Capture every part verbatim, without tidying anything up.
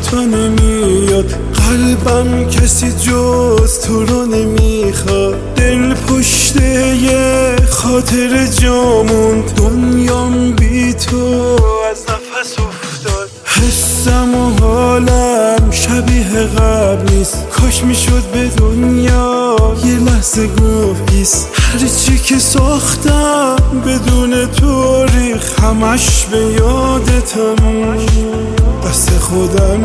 تو نمیاد، قلبم کسی جز تو رو نمیخواد. دل پشته یه خاطر جامون، دنیام بی تو از نفس افتاد. حسم و حالم شبیه قبل نیست، کاش میشد به دنیا یه لحظه گفت ایست. هرچی که ساختم بدون تو ریخ، همش به یادتم، دست خودم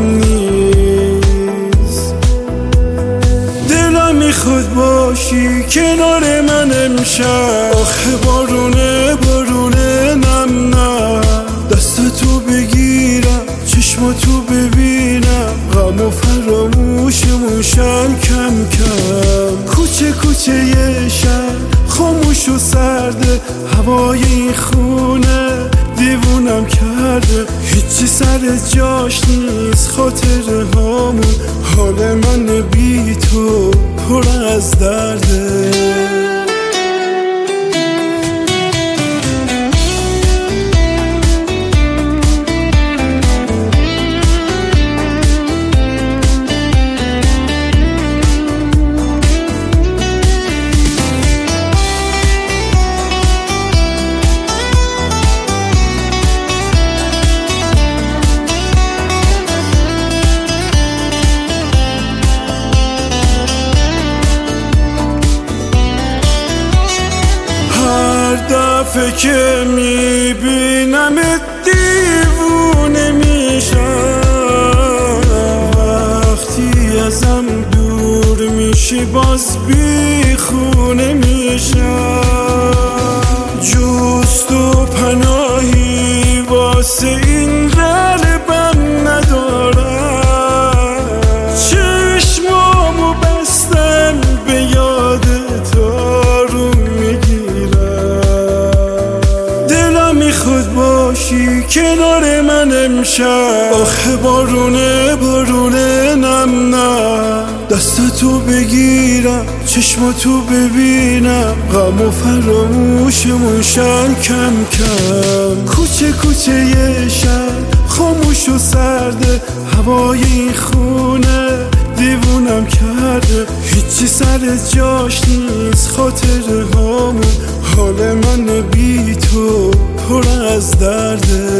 نیست. دلم میخواد باشی کنار من امشب، آخه بارونه بارونه نم نم. دستتو بگیرم چشماتو ببینم، غم و فراموشمون شم کم کم. کوچه کوچه یه شهر خاموش و سرده، هوای این خونه دیوونم کرده. هیچی سر جاش نیست، خاطره هامون، حال من بی تو پر از درده. دفعه که میبینمت دیوونه میشم، وقتی ازم دور میشی باز بیخونه میشم. جز تو پناهی واسه این قلبم ندارم، چشمامو بستم به یاد تو میگیرم. میخواد باشی کنار من امشب، آخه بارونه بارونه نم نم. دستتو بگیرم چشماتو ببینم، غم و فراموشمون شم کم کم. کوچه کوچه یه شهر خاموش و سرده، هوای این خونه دیوونم کرده. هیچی سر جاش نیست، خاطره هامون، حال من بی تو پر از درده.